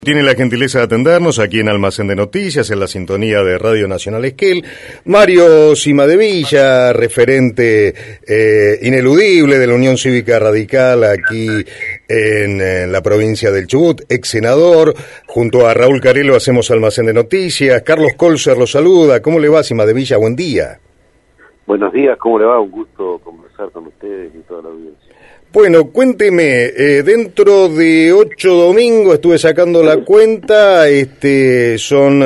Tiene la gentileza de atendernos aquí en Almacén de Noticias, en la sintonía de Radio Nacional Esquel, Mario Cimadevilla, referente ineludible de la Unión Cívica Radical aquí en la provincia del Chubut, ex senador. Junto a Raúl Carelo hacemos Almacén de Noticias. Carlos Colser lo saluda. ¿Cómo le va, Cimadevilla? Buen día. Buenos días, ¿cómo le va? Un gusto conversar con ustedes y toda la audiencia. Bueno, cuénteme, dentro de 8 domingos, estuve sacando la cuenta, son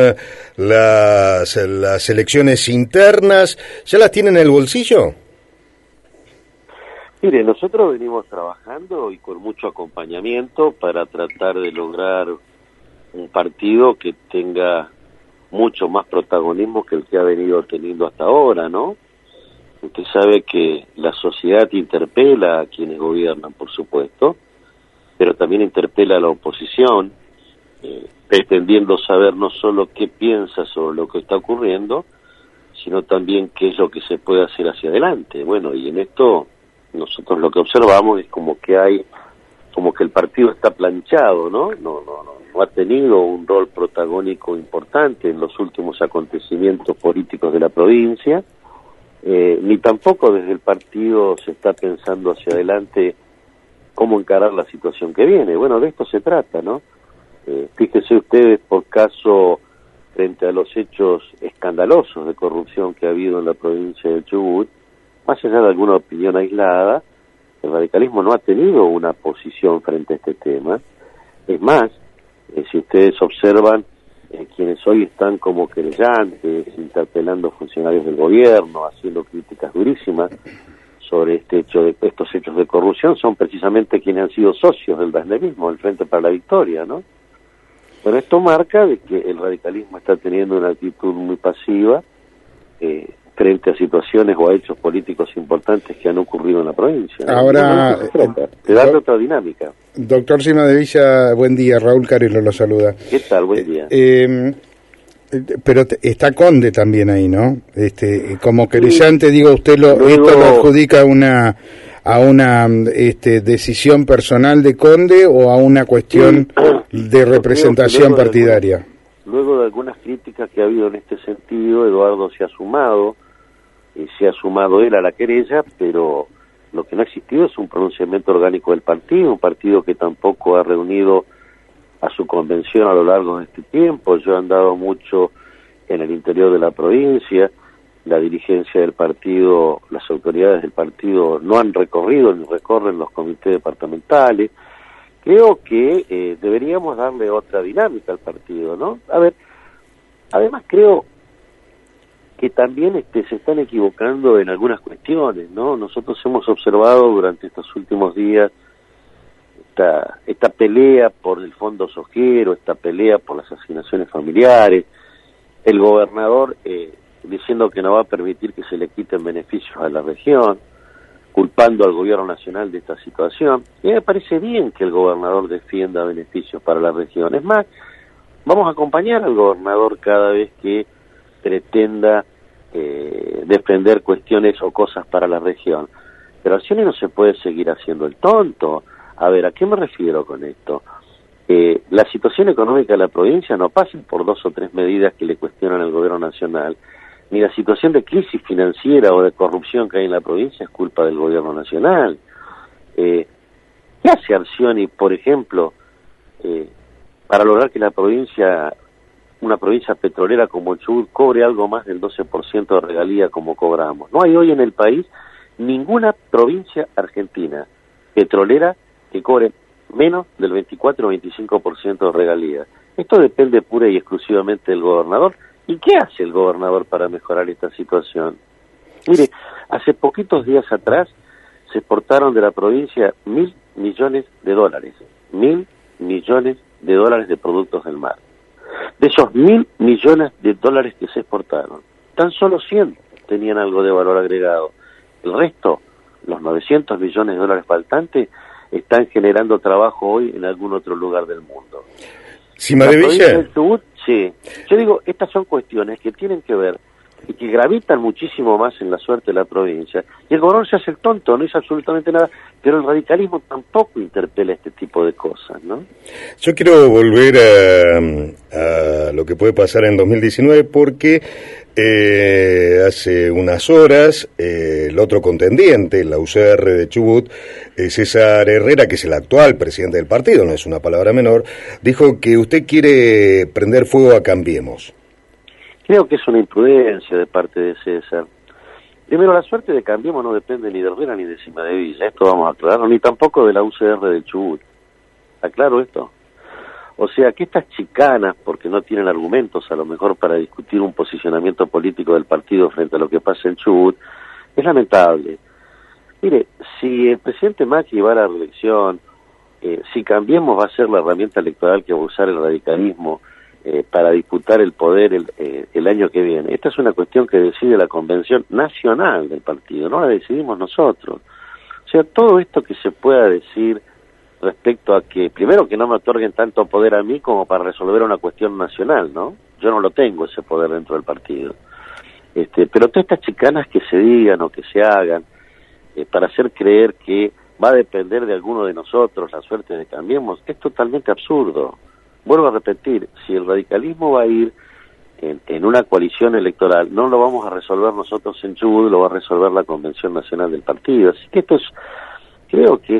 las elecciones internas. ¿Ya las tienen en el bolsillo? Mire, nosotros venimos trabajando y con mucho acompañamiento para tratar de lograr un partido que tenga mucho más protagonismo que el que ha venido teniendo hasta ahora, ¿no? Usted sabe que la sociedad interpela a quienes gobiernan, por supuesto, pero también interpela a la oposición, pretendiendo saber no solo qué piensa sobre lo que está ocurriendo, sino también qué es lo que se puede hacer hacia adelante. Bueno, y en esto nosotros lo que observamos es como que el partido está planchado, ¿no? No ha tenido un rol protagónico importante en los últimos acontecimientos políticos de la provincia. Ni tampoco desde el partido se está pensando hacia adelante cómo encarar la situación que viene. Bueno, de esto se trata, ¿no? Fíjense ustedes, por caso, frente a los hechos escandalosos de corrupción que ha habido en la provincia del Chubut, más allá de alguna opinión aislada, el radicalismo no ha tenido una posición frente a este tema. Es más, si ustedes observan, quienes hoy están como querellantes, interpelando funcionarios del gobierno, haciendo críticas durísimas sobre estos hechos de corrupción, son precisamente quienes han sido socios del dasnevismo, el Frente para la Victoria, ¿no? Bueno, esto marca de que el radicalismo está teniendo una actitud muy pasiva frente a situaciones o a hechos políticos importantes que han ocurrido en la provincia, ¿no? Ahora, te da otra dinámica. Doctor Cimadevilla, buen día. Raúl Carelo lo saluda. ¿Qué tal? Buen día. Pero está Conde también ahí, ¿no? Como querellante, digo, esto lo adjudica a una decisión personal de Conde o a una cuestión de representación partidaria. Luego de algunas críticas que ha habido en este sentido, Eduardo se ha sumado él a la querella, pero lo que no ha existido es un pronunciamiento orgánico del partido, un partido que tampoco ha reunido a su convención a lo largo de este tiempo. Yo he andado mucho en el interior de la provincia, la dirigencia del partido, las autoridades del partido no han recorrido ni recorren los comités departamentales. Creo que deberíamos darle otra dinámica al partido, ¿no? A ver, además creo que también se están equivocando en algunas cuestiones, ¿no? Nosotros hemos observado durante estos últimos días esta pelea por el fondo sojero, esta pelea por las asignaciones familiares, el gobernador diciendo que no va a permitir que se le quiten beneficios a la región, culpando al gobierno nacional de esta situación. Y me parece bien que el gobernador defienda beneficios para la región. Es más, vamos a acompañar al gobernador cada vez que pretenda defender cuestiones o cosas para la región. Pero así no se puede seguir haciendo el tonto. A ver, ¿a qué me refiero con esto? La situación económica de la provincia no pasa por 2 o 3 medidas que le cuestionan al gobierno nacional, ni la situación de crisis financiera o de corrupción que hay en la provincia es culpa del gobierno nacional. ¿Qué hace Arcioni, por ejemplo, para lograr que una provincia petrolera como el Chubut cobre algo más del 12% de regalía como cobramos? No hay hoy en el país ninguna provincia argentina petrolera que cobre menos del 24 o 25% de regalía. Esto depende pura y exclusivamente del gobernador. ¿Y qué hace el gobernador para mejorar esta situación? Mire, hace poquitos días atrás se exportaron de la provincia $1.000 millones. $1.000 millones de productos del mar. De esos $1.000 millones que se exportaron, tan solo 100 tenían algo de valor agregado. El resto, los $900 millones faltantes, están generando trabajo hoy en algún otro lugar del mundo. Cimadevilla. Sí. Yo digo, estas son cuestiones que tienen que ver y que gravitan muchísimo más en la suerte de la provincia. Y el gobernador se hace el tonto, no hizo absolutamente nada, pero el radicalismo tampoco interpela este tipo de cosas, ¿no? Yo quiero volver a lo que puede pasar en 2019 porque hace unas horas el otro contendiente, la UCR de Chubut, César Herrera, que es el actual presidente del partido, no es una palabra menor, dijo que usted quiere prender fuego a Cambiemos. Creo que es una imprudencia de parte de César. Primero, la suerte de Cambiemos no depende ni de Herrera ni de Cimadevilla, esto vamos a aclararlo, ni tampoco de la UCR del Chubut. ¿Aclaro esto? O sea, que estas chicanas, porque no tienen argumentos a lo mejor para discutir un posicionamiento político del partido frente a lo que pasa en Chubut, es lamentable. Mire, si el presidente Macri va a la reelección, si Cambiemos va a ser la herramienta electoral que va a usar el radicalismo para disputar el poder el año que viene, esta es una cuestión que decide la convención nacional del partido, no la decidimos nosotros. O sea, todo esto que se pueda decir respecto a que, primero, que no me otorguen tanto poder a mí como para resolver una cuestión nacional, ¿no? Yo no lo tengo ese poder dentro del partido. Pero todas estas chicanas que se digan o que se hagan para hacer creer que va a depender de alguno de nosotros la suerte de Cambiemos, es totalmente absurdo. Vuelvo a repetir, si el radicalismo va a ir en una coalición electoral, no lo vamos a resolver nosotros en Chubut, lo va a resolver la Convención Nacional del Partido. Así que esto es, creo que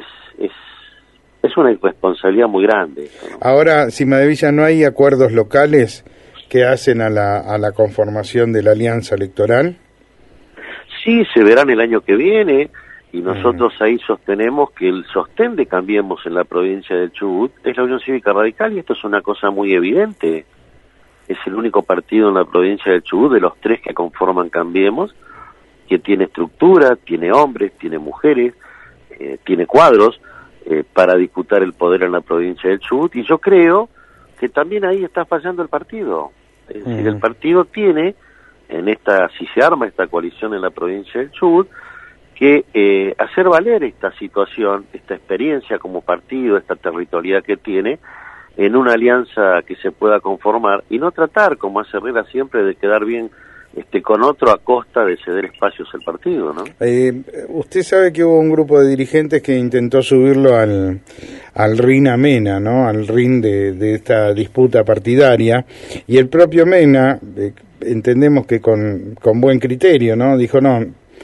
es una irresponsabilidad muy grande, ¿no? Ahora, Cimadevilla, ¿no hay acuerdos locales que hacen a la conformación de la alianza electoral? Sí, se verán el año que viene, y nosotros ahí sostenemos que el sostén de Cambiemos en la provincia del Chubut es la Unión Cívica Radical, y esto es una cosa muy evidente. Es el único partido en la provincia del Chubut, de los tres que conforman Cambiemos, que tiene estructura, tiene hombres, tiene mujeres, tiene cuadros para disputar el poder en la provincia del Chubut, y yo creo que también ahí está fallando el partido. Es decir, el partido tiene, si se arma esta coalición en la provincia del Chubut, que hacer valer esta situación, esta experiencia como partido, esta territorialidad que tiene, en una alianza que se pueda conformar, y no tratar, como hace Herrera siempre, de quedar bien con otro a costa de ceder espacios al partido, ¿no? Usted sabe que hubo un grupo de dirigentes que intentó subirlo al RIN a Mena, ¿no? Al RIN de esta disputa partidaria, y el propio Mena, entendemos que con buen criterio, ¿no? Dijo, no,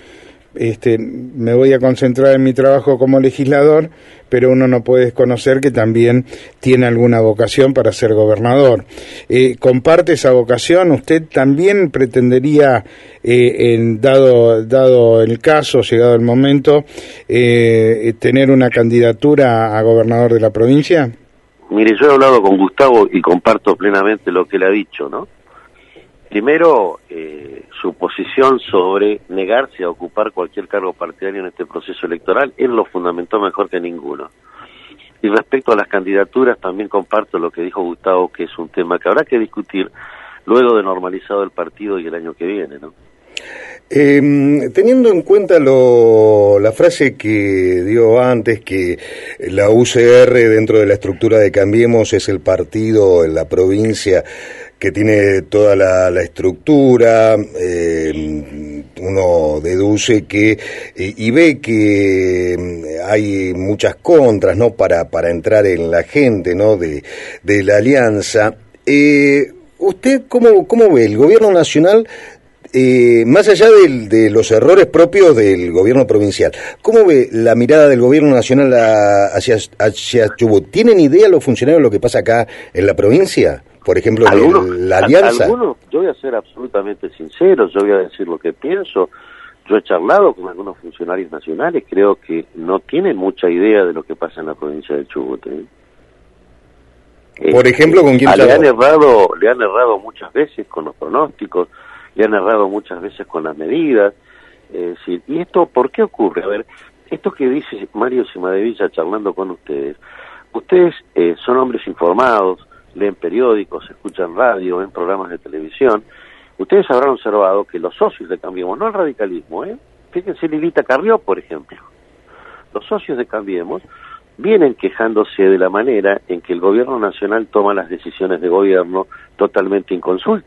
me voy a concentrar en mi trabajo como legislador, pero uno no puede desconocer que también tiene alguna vocación para ser gobernador. ¿Comparte esa vocación? ¿Usted también pretendería, dado el caso, llegado el momento, tener una candidatura a gobernador de la provincia? Mire, yo he hablado con Gustavo y comparto plenamente lo que él ha dicho, ¿no? Primero, su posición sobre negarse a ocupar cualquier cargo partidario en este proceso electoral, él lo fundamentó mejor que ninguno. Y respecto a las candidaturas, también comparto lo que dijo Gustavo, que es un tema que habrá que discutir luego de normalizado el partido y el año que viene, ¿no? Teniendo en cuenta la frase que dio antes, que la UCR dentro de la estructura de Cambiemos es el partido en la provincia que tiene toda la estructura, uno deduce que y ve que hay muchas contras, ¿no? para entrar en la gente, ¿no? de la alianza. ¿Usted cómo ve el gobierno nacional? Más allá de los errores propios del gobierno provincial, ¿cómo ve la mirada del gobierno nacional hacia Chubut? ¿Tienen idea los funcionarios de lo que pasa acá en la provincia? Por ejemplo, la alianza. Yo voy a ser absolutamente sincero, yo voy a decir lo que pienso. Yo he charlado con algunos funcionarios nacionales, creo que no tienen mucha idea de lo que pasa en la provincia de Chubut. Por ejemplo, ¿con quién le han errado muchas veces con los pronósticos, le han errado muchas veces con las medidas. ¿Y esto por qué ocurre? A ver, esto que dice Mario Cimadevilla charlando con ustedes son hombres informados, leen periódicos, escuchan radio, ven programas de televisión. Ustedes habrán observado que los socios de Cambiemos, no el radicalismo, fíjense Lilita Carrió, por ejemplo, los socios de Cambiemos vienen quejándose de la manera en que el gobierno nacional toma las decisiones de gobierno totalmente inconsultas.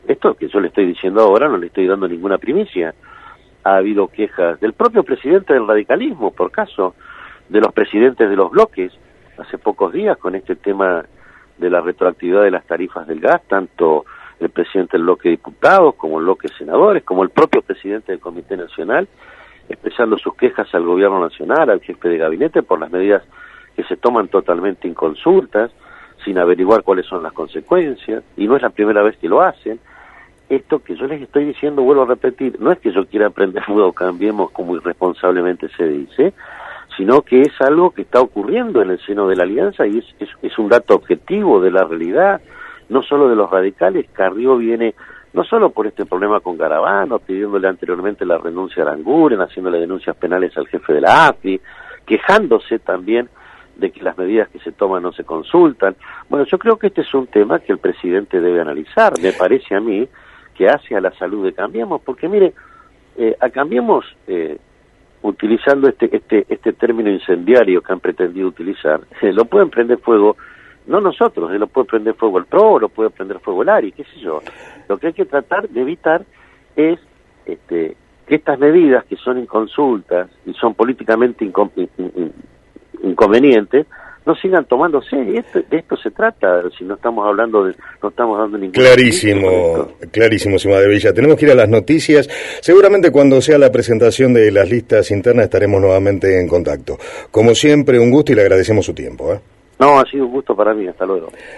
Esto que yo le estoy diciendo ahora no le estoy dando ninguna primicia. Ha habido quejas del propio presidente del radicalismo, por caso, de los presidentes de los bloques, hace pocos días con este tema de la retroactividad de las tarifas del gas, tanto el presidente del bloque de diputados, como el bloque de senadores, como el propio presidente del Comité Nacional, expresando sus quejas al gobierno nacional, al jefe de gabinete, por las medidas que se toman totalmente inconsultas, sin averiguar cuáles son las consecuencias, y no es la primera vez que lo hacen. Esto que yo les estoy diciendo, vuelvo a repetir, no es que yo quiera aprender fuego, cambiemos como irresponsablemente se dice, sino que es algo que está ocurriendo en el seno de la Alianza y es un dato objetivo de la realidad, no solo de los radicales. Carrió viene no solo por este problema con Garabano, pidiéndole anteriormente la renuncia a Aranguren, haciéndole denuncias penales al jefe de la AFI, quejándose también de que las medidas que se toman no se consultan. Bueno, yo creo que este es un tema que el presidente debe analizar, me parece a mí, que hace a la salud de Cambiemos, porque mire, a Cambiemos, utilizando este término incendiario que han pretendido utilizar, lo pueden prender fuego, no nosotros, lo puede prender fuego el PRO, lo puede prender fuego el ARI, qué sé yo. Lo que hay que tratar de evitar es que estas medidas que son inconsultas y son políticamente inconvenientes, no sigan tomándose. De esto se trata, si no estamos hablando no estamos dando ningún... Clarísimo, Cimadevilla. Tenemos que ir a las noticias. Seguramente cuando sea la presentación de las listas internas estaremos nuevamente en contacto. Como siempre, un gusto y le agradecemos su tiempo. No, ha sido un gusto para mí. Hasta luego.